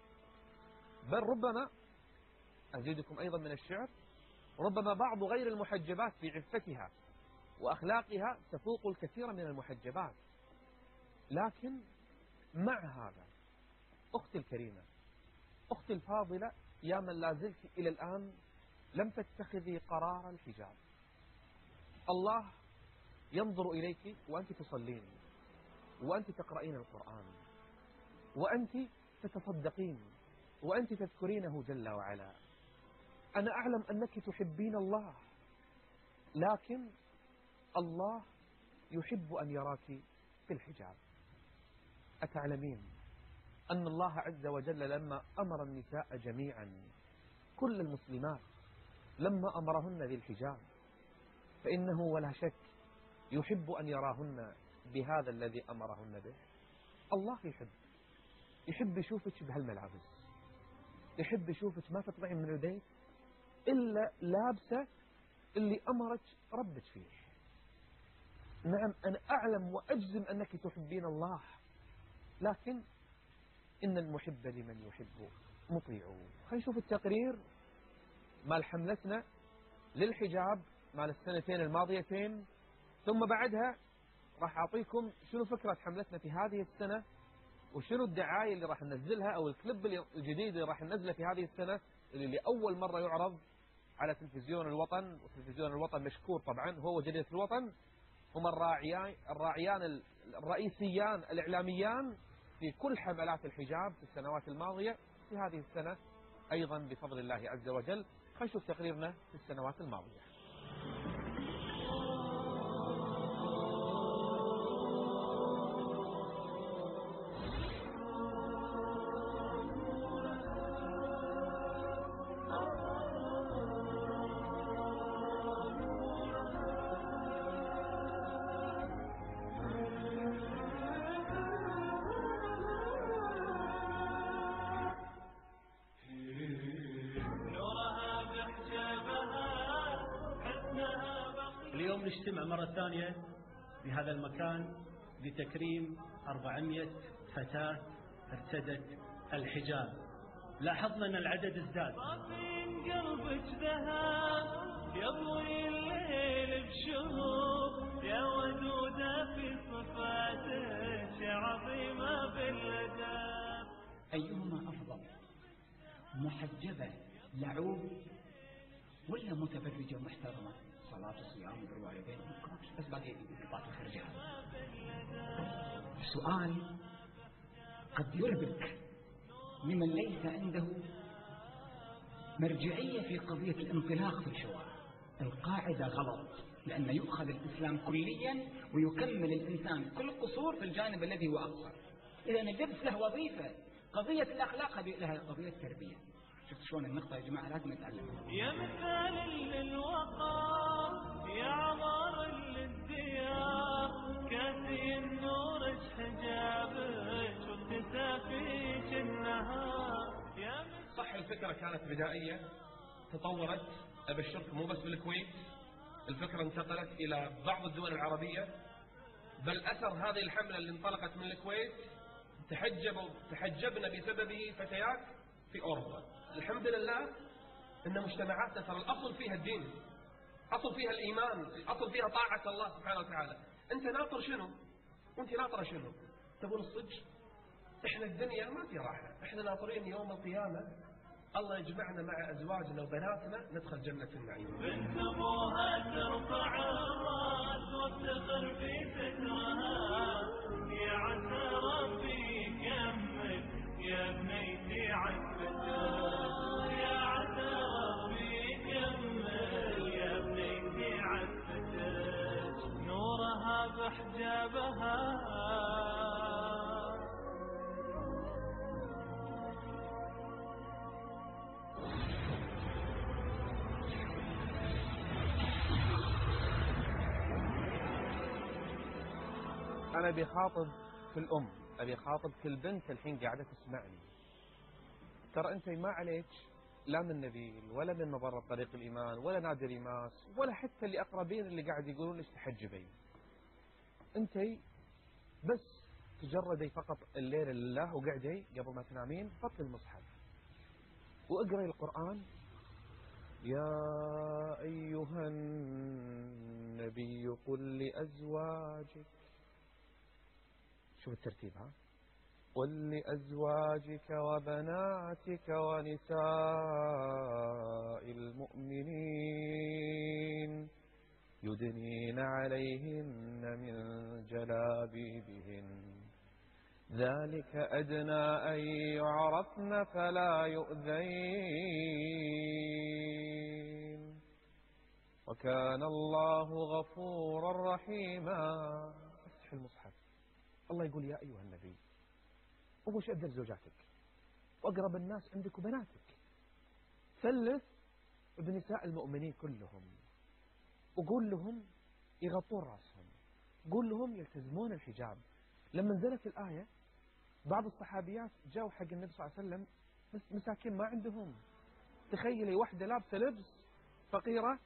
بل ربما أزيدكم أيضا من الشعر، ربما بعض غير المحجبات في عفتها وأخلاقها تفوق الكثير من المحجبات. لكن مع هذا أختي الكريمة، أختي الفاضلة، يا من لا زلت إلى الآن لم تتخذي قرار الحجاب، الله ينظر إليك وأنت تصلين، وأنت تقرأين القرآن، وأنت تتصدقين، وأنت تذكرينه جل وعلا. أنا أعلم أنك تحبين الله، لكن الله يحب أن يراك في الحجاب. أتعلمين أن الله عز وجل لما أمر النساء جميعا، كل المسلمات، لما أمرهن بالحجاب، فإنه ولا شك يحب أن يراهن بهذا الذي أمرهن به. الله يحب يشوفك بهالملابس، يحب يشوفك ما تطلعين من البيت إلا لابسة اللي أمرك ربك فيه. نعم، أنا أعلم وأجزم أنك تحبين الله، لكن إن المحب لمن يحب مطيع. خلينا نشوف التقرير مال حملتنا للحجاب مال السنتين الماضيتين، ثم بعدها راح أعطيكم شنو فكرة حملتنا في هذه السنة، وشنو الدعاية اللي راح ننزلها أو الكليب الجديد اللي راح ننزله في هذه السنة، اللي لأول مرة يعرض على تلفزيون الوطن. وتلفزيون الوطن مشكور طبعا، هو وجريدة الوطن هم الراعيان الرئيسيان الإعلاميان في كل حملات الحجاب في السنوات الماضية، في هذه السنة أيضا بفضل الله عز وجل. خلينا نشوف تقريرنا في السنوات الماضية. اليوم نجتمع مرة ثانية في هذا المكان لتكريم 400 فتاة ارتدت الحجاب. لاحظنا أن العدد ازداد. قلبك ذهب يضوي الليل بشهور، يا ودودة في صفاتك عظيمة بالأدب. أيهما أفضل، محجبة لعوب ولا متبرجة محترمة؟ صلاة وصيام بالوالدين بس باقي قطعة الخرجها. السؤال قد يربك لمن ليس عنده مرجعية في قضية الانطلاق في الحوار. القاعدة غلط، لأن يؤخذ الإسلام كليا ويكمل الإنسان كل قصور في الجانب الذي هو أقصر. إذا اللبس له وظيفة، قضية الأخلاق لها قضية التربية. شفت شلون النقطة يا جماعة لازم نتعلمها. يا مثال للوقار، يا عمار للديار، كاسي النور حجاب. الفكرة كانت بدائية، تطورت. أبشرك مو بس بالكويت، الفكرة انتقلت إلى بعض الدول العربية، بل أثر هذه الحملة اللي انطلقت من الكويت تحجبنا بسببه فتيات في أوروبا. الحمد لله أن مجتمعاتنا ترى الأصل فيها الدين، أصل فيها الإيمان، الأصل فيها طاعة الله سبحانه وتعالى. أنت ناطر شنو؟ وأنت ناطرة شنو؟ تقول الصدق؟ إحنا الدنيا ما في راحة، إحنا ناطرين يوم القيامة الله يجمعنا مع أزواجنا وبناتنا ندخل جنة النعيم. بنت أبوها ترفع الراس وتفتخر في سترها، يا عسى ربي يكمل يا بنيتي عزفتها، يا عسى ربي يكمل يا بنيتي عزفتها، نورها بحجابها. أنا أبي خاطب كل أم، أبي خاطب كل بنت الحين قاعدة تسمعني. ترى أنت ما عليك لا من نبيل ولا من مبرر طريق الإيمان ولا نادي ريماس ولا حتى اللي أقربين اللي قاعد يقولون ليش تحجبين. أنت بس تجردي فقط الليلة لله وقعدي قبل ما تنامين فك المصحف واقرأي القرآن. يا أيها النبي قل لأزواجك، شوف الترتيب ها، قل لأزواجك وبناتك ونساء المؤمنين يدنين عليهن من جلابيبهن ذلك أدنى أن يعرفن فلا يؤذين وكان الله غفورا رحيما. افتح المصحف، الله يقول يا أيها النبي. أول شيء أبدأ بزوجاتك وأقرب الناس عندك وبناتك، ثلث بنساء المؤمنين كلهم، وقول لهم يغطون رأسهم، قول لهم يلتزمون الحجاب. لما نزلت الآية بعض الصحابيات جاءوا حق النبي صلى الله عليه وسلم مساكين ما عندهم. تخيلي واحدة لابسة لبس فقيرة،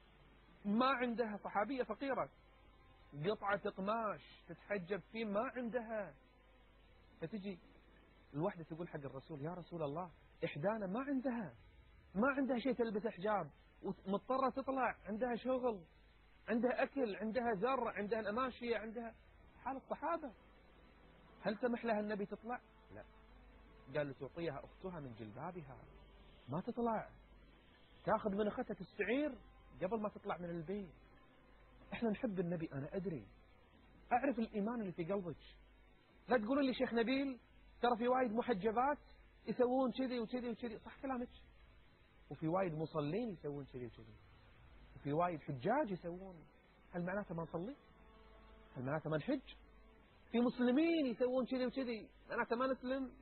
ما عندها، صحابية فقيرة قطعة قماش تتحجب فيه ما عندها. فتجي الوحدة تقول حق الرسول يا رسول الله إحدانا ما عندها شيء تلبس حجاب ومضطرة تطلع، عندها شغل، عندها أكل، عندها زرع، عندها الأماشية، عندها حال الصحابة. هل سمح لها النبي تطلع؟ لا، قال تعطيها أختها من جلبابها، ما تطلع، تاخذ من أختها تستعير قبل ما تطلع من البيت. احنا نحب النبي، أنا أدري، أعرف الإيمان اللي في قلبك. لا تقولون لي شيخ نبيل ترى في وايد محجبات يسوون كذي وكذي وكذي، صح كلامك، وفي وايد مصلين يسوون كذي وكذي، وفي وايد حجاج يسوون. هل معناته ما نصلي؟ هل معناته ما نحج؟ في مسلمين يسوون كذي وكذي، معناته ما نسلم؟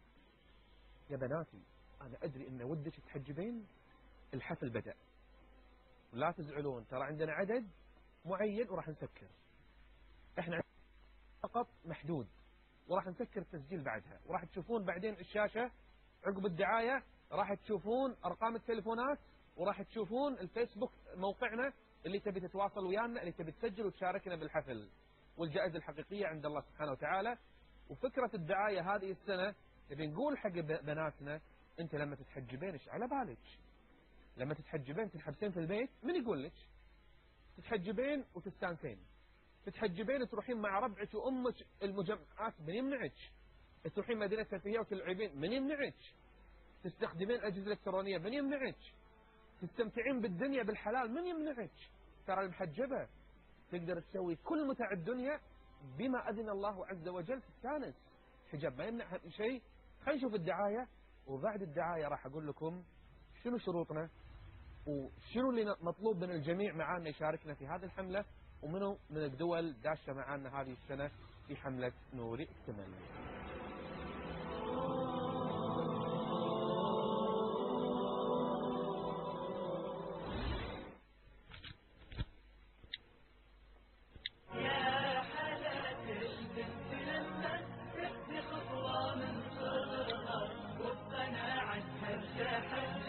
يا بناتي أنا أدري إن ودك تحجبين، الحفل بدأ ولا تزعلون، ترى عندنا عدد معين وراح نسكر. احنا فقط محدود وراح نسكر التسجيل بعدها، وراح تشوفون بعدين الشاشة عقب الدعاية، راح تشوفون أرقام التليفونات، وراح تشوفون الفيسبوك موقعنا اللي تبي تتواصل ويانا، اللي تبي تسجل وتشاركنا بالحفل، والجائزة الحقيقية عند الله سبحانه وتعالى. وفكرة الدعاية هذه السنة نبي نقول حق بناتنا أنت لما تتحجبين إيش على بالك؟ لما تتحجبين تنحبسين في البيت من يقول لك؟ تتحجبين وتستانسين، تتحجبين تروحين مع ربعك وأمك المجمعات من يمنعك، تروحين مدينة ترفيهية وتلعبين من يمنعك، تستخدمين أجهزة إلكترونية من يمنعك، تستمتعين بالدنيا بالحلال من يمنعك. ترى المحجبة تقدر تسوي كل متع الدنيا بما أذن الله عز وجل، تستانس. حجاب ما يمنع شيء. خلينا نشوف الدعاية، وبعد الدعاية راح أقول لكم شنو شروطنا وشنو اللي مطلوب من الجميع معانا يشاركنا في هذه الحملة، ومنو من الدول داشة معانا هذه السنة في حملة نوري التمني. خطوة من صغرها وبقناعتها ارتاحت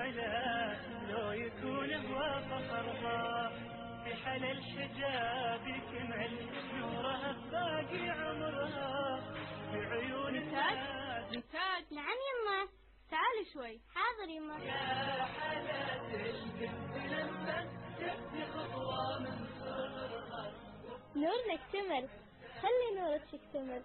على لو يكون هو فخرها بحل الحجاب يكمل نورها باقي عمرها بعيون رفاق. نعم يما، تعالي شوي. حاضر يما. يا حالات البنت لما تبني خطوة من صغرها. نورنا اكتمل، خلي نورك يكتمل.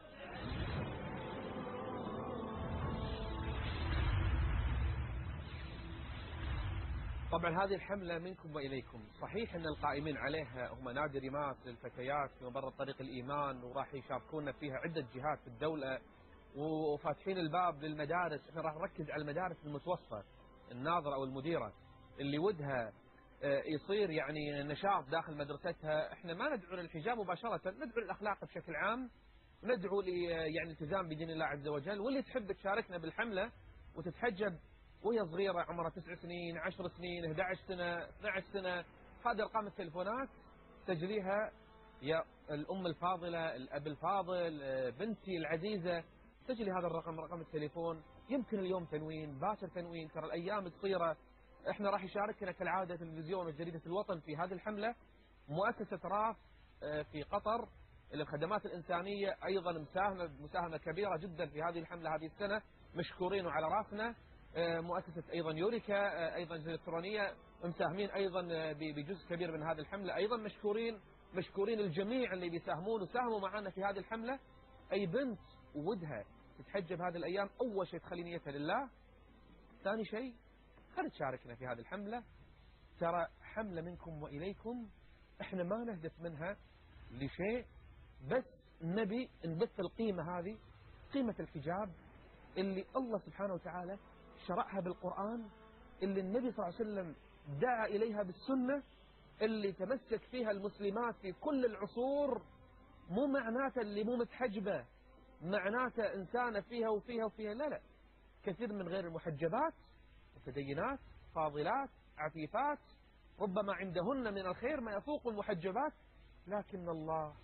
طبعا هذه الحملة منكم وإليكم. صحيح أن القائمين عليها هم نادي رمات للفتيات في مبرة طريق الإيمان، وراح يشاركونا فيها عدة جهات في الدولة، وفاتحين الباب للمدارس. احنا راح نركز على المدارس المتوسطة، الناظرة أو المديرة اللي ودها يصير يعني نشاط داخل مدرستها. احنا ما ندعو للحجاب مباشرة، ندعو للأخلاق بشكل عام، وندعو يعني التزام بدين الله عز وجل. واللي تحب تشاركنا بالحملة وتتحجب وهي صغيرة عمرها 9 سنين 10 سنين 11 سنة 12 سنة، هذه أرقام التلفونات سجليها يا الأم الفاضلة، الأب الفاضل، بنتي العزيزة، سجلي هذا الرقم، رقم التليفون. يمكن اليوم تنوين، باكر تنوين، ترى الأيام قصيرة. احنا راح يشاركنا كالعادة تلفزيون وجريدة الوطن في هذه الحملة. مؤسسة راف في قطر للخدمات الإنسانية أيضا مساهمة كبيرة جدا في هذه الحملة هذه السنة، مشكورين وعلى راسنا. مؤسسة أيضا يوريكا أيضا الإلكترونية مساهمين أيضا بجزء كبير من هذه الحملة، أيضا مشكورين الجميع اللي بيساهمون وساهموا معنا في هذه الحملة. أي بنت ودها تتحجب هذه الأيام، أول شيء تخلي نيتها لله، ثاني شيء خلي تشاركنا في هذه الحملة. ترى حملة منكم وإليكم، احنا ما نهدف منها لشيء، بس نبي نبث القيمة هذه، قيمة الحجاب اللي الله سبحانه وتعالى شرعها بالقرآن، اللي النبي صلى الله عليه وسلم دعا إليها بالسنة، اللي تمسك فيها المسلمات في كل العصور. مو معناته اللي مو متحجبة معناته إنسانة فيها وفيها وفيها، لا لا، كثير من غير المحجبات متدينات فاضلات عفيفات، ربما عندهن من الخير ما يفوق المحجبات، لكن الله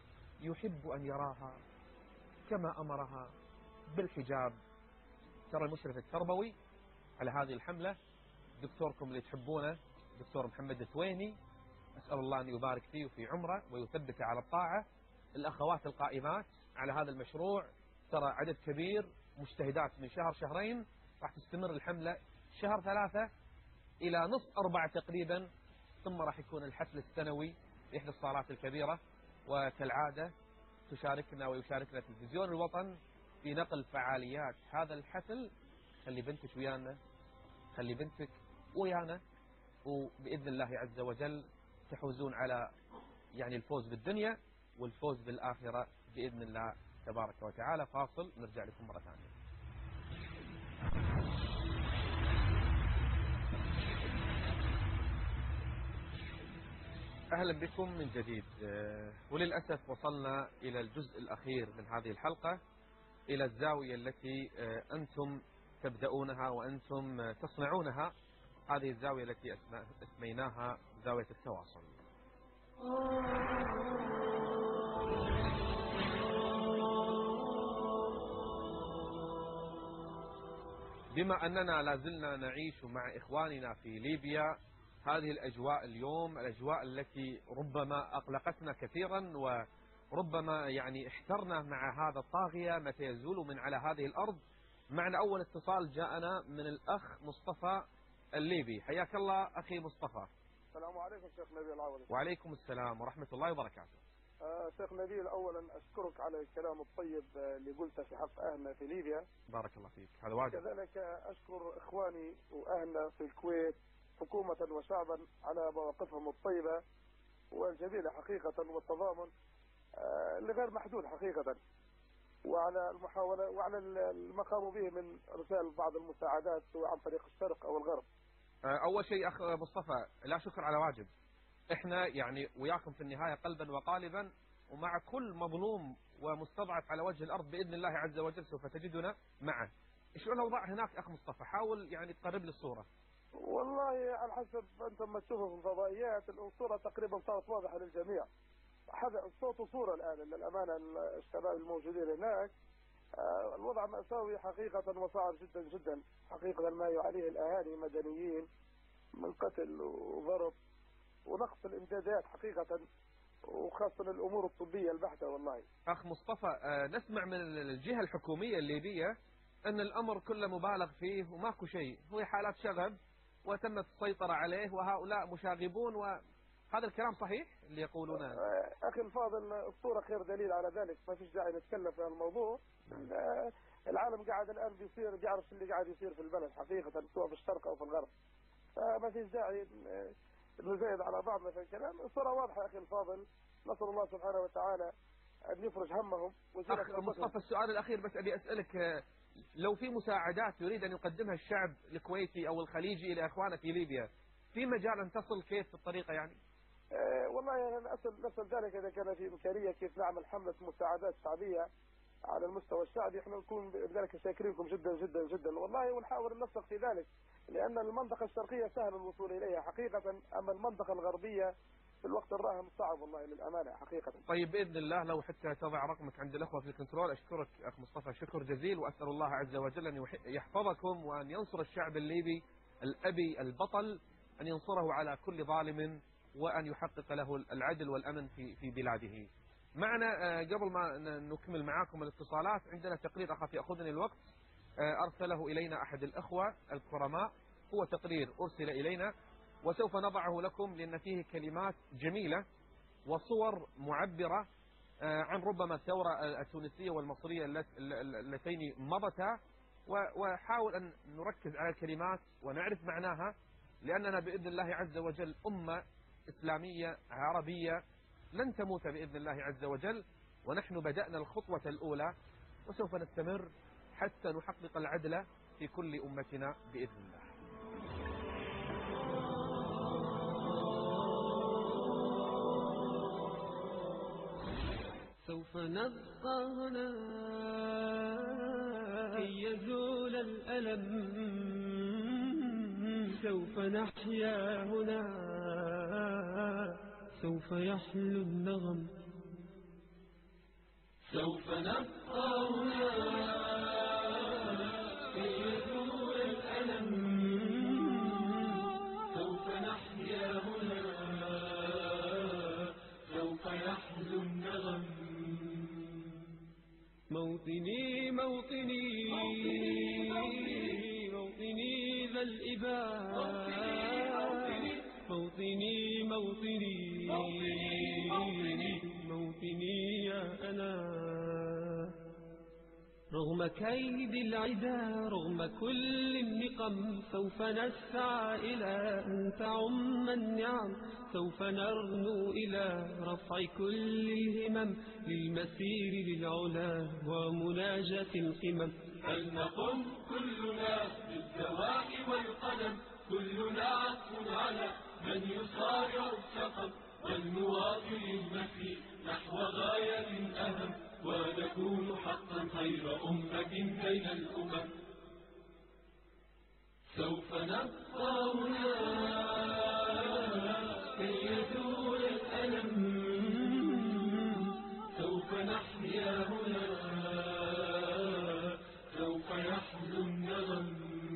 يحب أن يراها كما أمرها بالحجاب. ترى المشرف التربوي على هذه الحملة دكتوركم اللي تحبونه، دكتور محمد الثويني، أسأل الله أن يبارك فيه وفي عمره ويثبته على الطاعة. الأخوات القائمات على هذا المشروع، ترى عدد كبير مجتهدات من شهر شهرين، راح تستمر الحملة شهر 3 إلى نصف 4 تقريبا، ثم راح يكون الحفل السنوي في إحدى الصالات الكبيرة. وكالعادة تشاركنا ويشاركنا تلفزيون الوطن في نقل فعاليات هذا الحفل. خلي بنتك ويانا، خلي بنتك ويانا، وبإذن الله عز وجل تحوزون على يعني الفوز بالدنيا والفوز بالآخرة بإذن الله تبارك وتعالى. فاصل، نرجع لكم مرة ثانية. أهلا بكم من جديد. وللأسف وصلنا إلى الجزء الأخير من هذه الحلقة، إلى الزاوية التي أنتم تبدأونها وأنتم تصنعونها، هذه الزاوية التي اسميناها زاوية التواصل. بما أننا لازلنا نعيش مع إخواننا في ليبيا هذه الأجواء اليوم، الأجواء التي ربما أقلقتنا كثيرا، وربما يعني احترنا مع هذا الطاغية متى يزول من على هذه الأرض. معنا أول اتصال جاءنا من الأخ مصطفى الليبي. حياك الله أخي مصطفى. السلام عليكم شيخ نبيل العوضي. وعليكم السلام ورحمة الله وبركاته. شيخ نبيل، أولا أشكرك على الكلام الطيب اللي قلته في حق أهلنا في ليبيا. بارك الله فيك، هذا واجب. كذلك أشكر إخواني وأهلنا في الكويت حكومة وشعبا على مواقفهم الطيبة والجميلة حقيقة، والتضامن لغير محدود حقيقة، وعلى المحاولة وعلى ما قاموا به من إرسال بعض المساعدات سواء عن طريق الشرق أو الغرب. أول شيء أخ مصطفى، لا شكر على واجب. إحنا يعني وياكم في النهاية قلبا وقالبا، ومع كل مظلوم ومستضعف على وجه الأرض بإذن الله عز وجل سوف تجدنا معه. شلون الأوضاع هناك أخ مصطفى؟ حاول يعني تقرب لي الصورة. والله على حسب أنت ما تشوفه في الفضائيات الصورة تقريبا صارت واضحة للجميع. هذا صوت وصورة الآن للأمانة. الشباب الموجودين هناك الوضع مأساوي حقيقة وصعب جدا جدا حقيقة، ما يعانيه الأهالي مدنيين من قتل وضرب ونقص الإمدادات حقيقة، وخاصة الأمور الطبية البحتة. والله أخ مصطفى، نسمع من الجهة الحكومية الليبية أن الأمر كله مبالغ فيه وماكو شيء، هو حالات شغب وتمت السيطرة عليه وهؤلاء مشاغبون، وهذا الكلام صحيح اللي يقولونه؟ أخي الفاضل الصورة خير دليل على ذلك، ما فيش داعي نتكلم في الموضوع. العالم قاعد الآن بيعرف اللي قاعد يصير في البلد حقيقة، سواء في الشرق أو في الغرب، فما فيش داعي نزايد على بعضنا في الكلام. الصورة واضحة أخي الفاضل، نسأل الله سبحانه وتعالى أن يفرج همهم. أخ مصطفى، السؤال الأخير بس أبي أسألك، لو في مساعدات يريد أن يقدمها الشعب الكويتي أو الخليجي إلى أخوانه في ليبيا، في مجال أن تصل كيف الطريقة يعني؟ والله أنا نسأل ذلك إذا كان في إمكانية كيف نعمل حملة مساعدات شعبية على المستوى الشعبي، احنا نكون بذلك شاكرينكم جدا جدا جدا والله، ونحاول ننسق في ذلك، لأن المنطقة الشرقية سهل الوصول إليها حقيقة، أما المنطقة الغربية في الوقت الراهن صعب والله للأمانة حقيقة. طيب بإذن الله لو حتى تضع رقمك عند الأخوة في الكنترول. أشكرك أخ مصطفى شكر جزيل، وأسأل الله عز وجل أن يحفظكم وأن ينصر الشعب الليبي الأبي البطل، أن ينصره على كل ظالم وأن يحقق له العدل والأمن في بلاده. معنا قبل ما نكمل معاكم الاتصالات، عندنا تقرير أخاف يأخذني الوقت أرسله إلينا أحد الأخوة الكرماء، هو تقرير أرسل إلينا وسوف نضعه لكم لأن فيه كلمات جميلة وصور معبرة عن ربما الثورة التونسية والمصرية اللتين مضتا، وحاول أن نركز على الكلمات ونعرف معناها، لأننا بإذن الله عز وجل أمة إسلامية عربية لن تموت بإذن الله عز وجل، ونحن بدأنا الخطوة الأولى وسوف نستمر حتى نحقق العدل في كل أمتنا بإذن الله. سوف نبقى هنا كي يزول الألم، سوف نحيا هنا سوف يحلو النغم، سوف نبقى هنا كي يزول الألم، سوف نحيا هنا سوف يحلو النغم. موطني موطني موطني ذا الإباء، موطني موطني موطني يا أنا، رغم كيد العدا رغم كل النقم، سوف نسعى إلى أن تعم النعم، سوف نرنو إلى رفع كل الهمم، للمسير للعلا ومناجاة القمم. فلنقم كلنا بالدواء والقلم، كلنا عطف على من يصارع السقم، والمواطن المسير نحو غاية أهم، ونكون حقا خير أمة بين الأمم. سوف نبقى هنا كي يزول الألم، سوف نحيا هنا سوف يحلو النغم،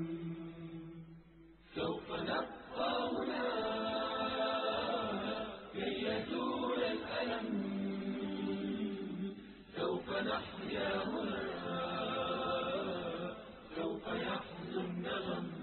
سوف نبقى هنا كي يزول الألم، سوف نحيا هنا سوف يحلو النغم.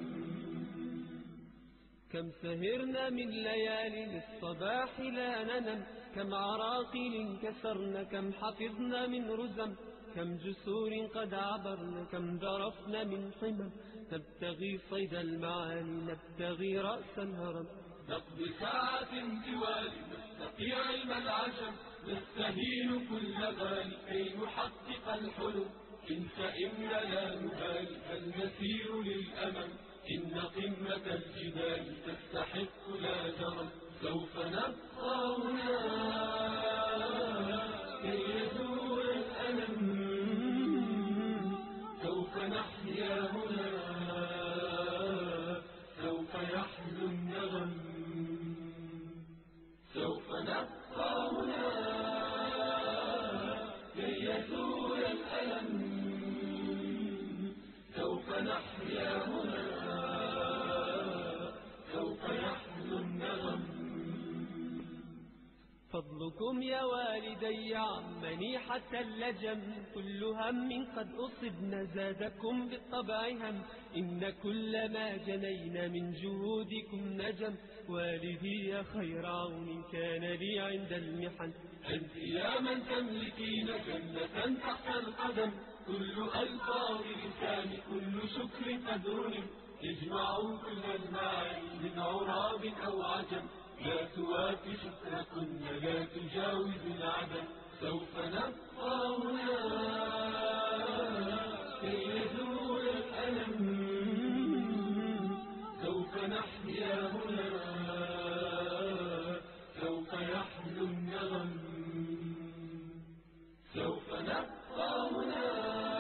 كم سهرنا من ليالي للصباح لا ننم، كم عراقيل كسرنا، كم حفظنا من رزم، كم جسور قد عبرنا، كم ذرفنا من حمم، نبتغي صيد المعاني نبتغي رأس الهرم. نقضي ساعة توالي نستطيع علم العجم، نستهين كل غالي كي نحقق الحلم، إن سئمنا لا نبالي فالمسير للأمل، إن قمة الجبال تستحق لا جرم. سوف نبقى هنا كي يزول الألم، سوف نحيا هنا سوف يحلو النغم، سوف نبقى هنا كي يزول الألم، بكم يا والدي عمني حتى اللجم، كل هم قد أصبنا زادكم بالطبع هم، إن كل ما جنينا من جهودكم نجم. والدي يا خير عون كان لي عند المحن، أنت يا من تملكين جنة تحت القدم، كل ألفاظ لسان كل شكر قد رنم، اجمعوا كل المعاني من عراب أو عجم، لا توافي شكركن لا تجاوز العدم. سوف نبقى هنا كي يزول الألم، سوف نحيا هنا سوف يحلو النغم، سوف نبقى هنا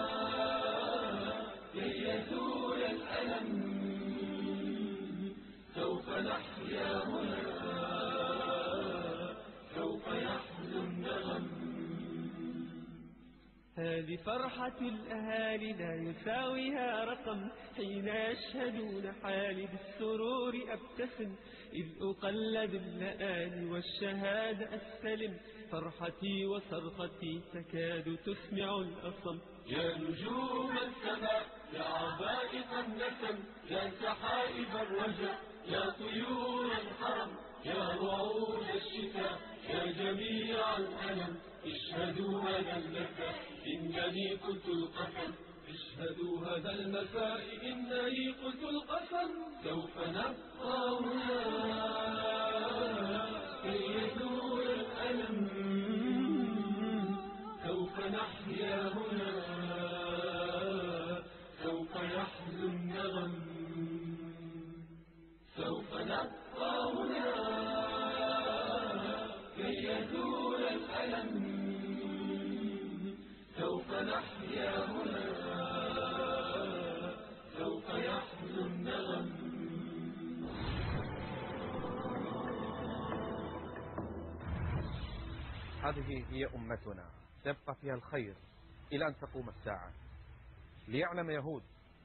كي يزول الألم، سوف نحيا هنا سوف يحلو النغم. هذه فرحة الأهالي لا يساويها رقم، حين يشهدون حالي بالسرور أبتسم، إذ أقلد اللآلي والشهادة أستلم، فرحتي وصرختي تكاد تسمع الأصم. يا نجوم السماء يا عبائق النسم، يا سحائب الرجاء يا طيور الحرم، يا رعود الشتاء يا جميع الألم، اشهدوا هذا المساء إنني قلت القسم، اشهدوا هذا المساء إنني قلت القسم. سوف نبقى هنا كي يزول الألم، سوف نحيا هنا سوف يحلو النغم، سوف نبقى هنا كي يزول الألم، سوف نحيا هنا سوف يحلو النغم. هذه هي أمتنا تبقى فيها الخير إلى أن تقوم الساعة، ليعلم يهود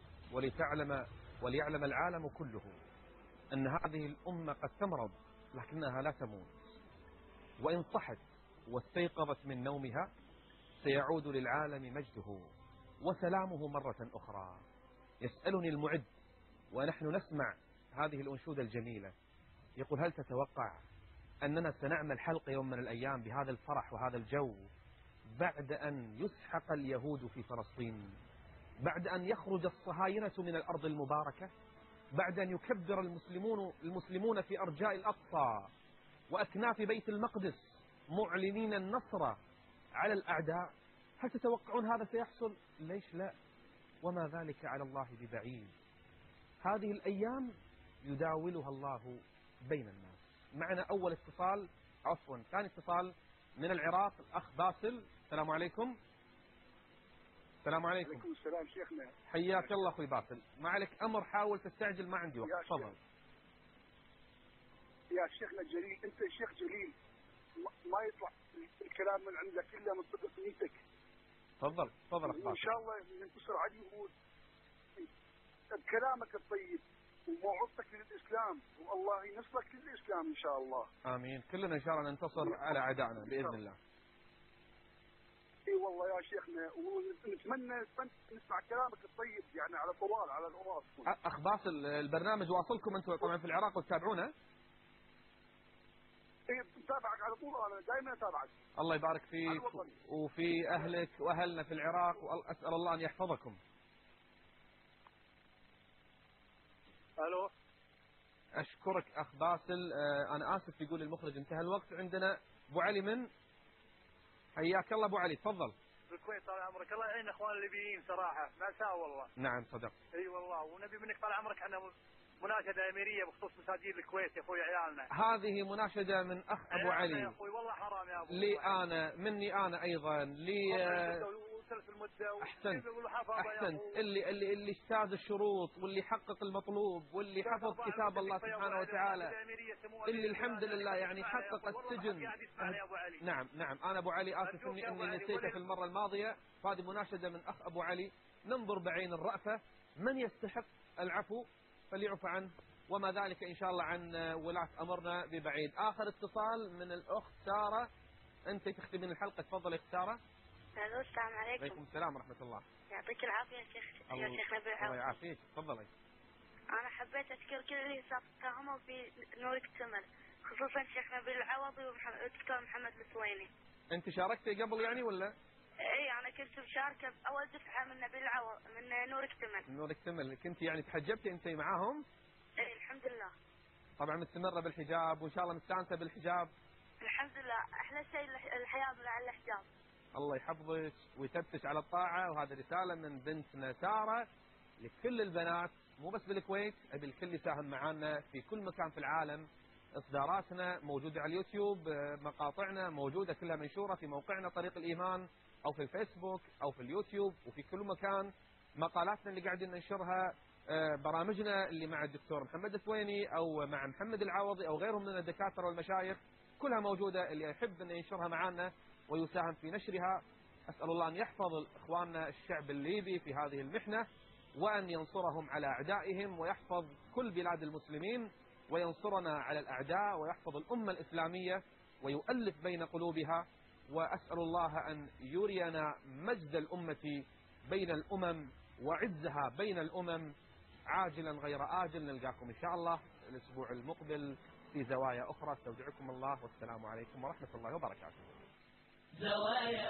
وليعلم العالم كله أن هذه الأمة قد تمرض لكنها لا تموت، وإن صحت واستيقظت من نومها سيعود للعالم مجده وسلامه مرة أخرى. يسألني المعد ونحن نسمع هذه الأنشودة الجميلة، يقول: هل تتوقع أننا سنعمل حلقة يوم من الأيام بهذا الفرح وهذا الجو بعد أن يسحق اليهود في فلسطين، بعد أن يخرج الصهاينة من الأرض المباركة، بعد أن يكبر المسلمون في أرجاء الأقصى وأكناف بيت المقدس معلنين النصر على الأعداء؟ هل تتوقعون هذا سيحصل؟ ليش لا، وما ذلك على الله ببعيد. هذه الأيام يداولها الله بين الناس. معنا أول اتصال، عفوا ثاني اتصال من العراق، الأخ باسل. السلام عليكم. السلام عليكم. وعليكم السلام شيخنا. حياك الله أخوي باسل، ما عليك أمر، حاول تستعجل، ما عندي وقت. تفضل. يا شيخنا الجليل، أنت شيخ جليل، ما يطلع الكلام من عندك إلا من صدق نيتك. تفضل تفضل أخ باسل. إن شاء الله ننتصر على اليهود بكلامك الطيب وموعظتك للإسلام، والله ينصرك للإسلام إن شاء الله. آمين. كلنا إن شاء الله ننتصر على أعدائنا بإذن الله. اي والله يا شيخنا، ونتمنى نسمع كلامك الطيب يعني على طوال على الأراضي. أخ باسل، البرنامج واصلكم أنتم طبعا في العراق وتتابعونه؟ اي نتابعك على طول، أنا دائما أتابعك. الله يبارك فيك وفي أهلك وأهلنا في العراق، وأسأل الله أن يحفظكم. ألو. أشكرك أخ باسل. أنا آسف، يقول المخرج انتهى الوقت. عندنا أبو علي من حياك الله. أبو علي تفضل. بالكويت طال عمرك، الله يعين اخوان الليبيين صراحه مأساة والله. نعم صدق. اي والله، ونبي منك طال عمرك عندنا مناشده اميريه بخصوص مساجد الكويت يا اخوي عيالنا. هذه مناشده من اخ ابو علي يا اخوي، والله حرام يا ابو. لي انا، مني انا ايضا، لي احسنت اللي اجتاز الشروط واللي حقق المطلوب واللي حفظ كتاب الله سبحانه وتعالى، اللي الحمد لله يعني حقق السجن. نعم نعم. انا ابو علي اسف اني نسيته في المره الماضيه، فهذه مناشده من اخ ابو علي. ننظر بعين الرأفة، من يستحق العفو فليعفو عنه، وما ذلك إن شاء الله عن ولاة أمرنا ببعيد. آخر اتصال من الأخت سارة. أنت تختمين الحلقة، تفضلي اختاره. الو السلام عليكم. عليكم السلام ورحمة الله. يعطيك العافية يا شيخ نبيل العوضي. الله يعافيك، تفضلي. أنا حبيت أشكر كل اللي ساهموا في نور اكتمل، خصوصا شيخ نبيل العوضي والدكتور محمد السويني. أنت شاركتي قبل يعني ولا؟ اي انا كنت مشاركة بأول دفعة من نبيل العوض من نور اكتمل. نور اكتمل، كنت يعني تحجبتي أنت معاهم؟ اي الحمد لله. طبعا مستمرة بالحجاب وإن شاء الله مستانسة بالحجاب. الحمد لله، أحلى شيء الحياة مع الحجاب. الله يحفظك ويثبتك على الطاعة، وهذه رسالة من بنتنا سارة لكل البنات مو بس بالكويت، أبي الكل يساهم معنا في كل مكان في العالم. إصداراتنا موجودة على اليوتيوب، مقاطعنا موجودة كلها منشورة في موقعنا طريق الإيمان، أو في الفيسبوك أو في اليوتيوب وفي كل مكان. مقالاتنا اللي قاعدين ننشرها، برامجنا اللي مع الدكتور محمد السويني أو مع محمد العوضي أو غيرهم من الدكاترة والمشايخ كلها موجودة. اللي يحب أن ينشرها معنا ويساهم في نشرها، أسأل الله أن يحفظ إخواننا الشعب الليبي في هذه المحنة، وأن ينصرهم على أعدائهم، ويحفظ كل بلاد المسلمين، وينصرنا على الأعداء، ويحفظ الأمة الإسلامية ويؤلف بين قلوبها. وأسأل الله أن يرينا مجد الأمة بين الأمم وعزها بين الأمم عاجلا غير آجل. نلقاكم إن شاء الله الأسبوع المقبل في زوايا أخرى. استودعكم الله والسلام عليكم ورحمة الله وبركاته. زوايا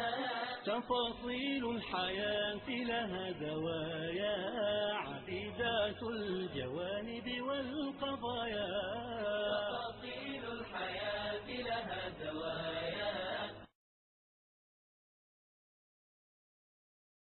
تفاصيل الحياة لها زوايا عديدة